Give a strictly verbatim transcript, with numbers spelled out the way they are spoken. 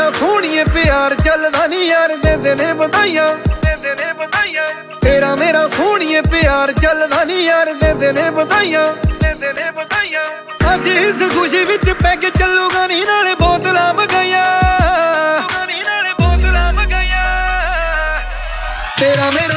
ਮੇਰਾ ਸੋਹਣੀਏ ਪਿਆਰ ਚੱਲਦਾ ਨੀ ਯਾਰ ਦਿੰਦੇ ਨੇ ਵਧਾਈਆਂ, ਦਿੰਦੇ ਨੇ ਵਧਾਈਆਂ। ਤੇਰਾ ਮੇਰਾ ਸੋਹਣੀਏ ਪਿਆਰ ਚੱਲਦਾ ਨੀ ਯਾਰ ਦਿੰਦੇ ਨੇ ਵਧਾਈਆਂ, ਦਿੰਦੇ ਨੇ ਵਧਾਈਆਂ। ਅੱਜ ਇਸ ਖੁਸ਼ੀ ਵਿੱਚ ਪੈ ਕੇ ਚੱਲੂਗਾ ਨੀ ਨਾਲੇ ਬੋਤਲਾਂ ਮਗਾਈਆਂ, ਨੀ ਨਾਲੇ ਬੋਤਲਾਂ ਮਗਾਈਆਂ। ਤੇਰਾ ਮੇਰਾ